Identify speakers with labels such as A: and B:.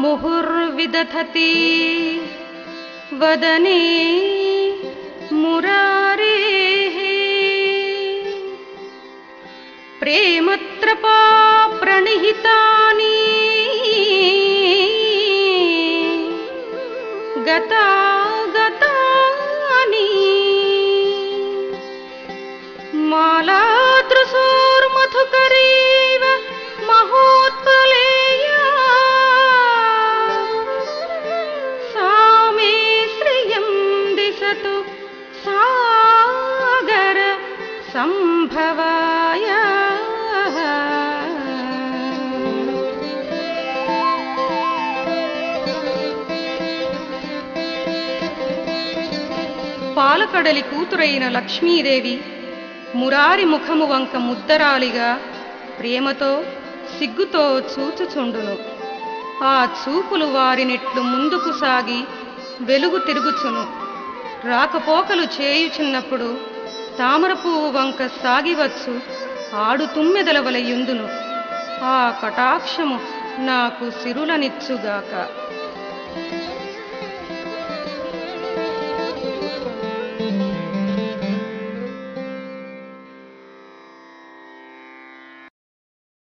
A: मुहुर्विदधति वदने मुरारेः प्रेमत्रपा प्रणिहितानि गतागतानि मालातृसोर्मधुकरीव महोत्पलेया सा मे श्रियं दिशतु सागर संभवाय। పాలకడలి కూతురైన లక్ష్మీదేవి మురారి ముఖము వంక ముద్దరాలిగా ప్రేమతో సిగ్గుతో చూచుచుండును. ఆ చూపులు వారినిట్లు ముందుకు సాగి వెలుగు తిరుగుచును. రాకపోకలు చేయుచున్నప్పుడు తామరపువ్వు వంక సాగివచ్చు ఆడు తుమ్మెదల వలె యుందును. ఆ కటాక్షము నాకు సిరులనిచ్చుగాక.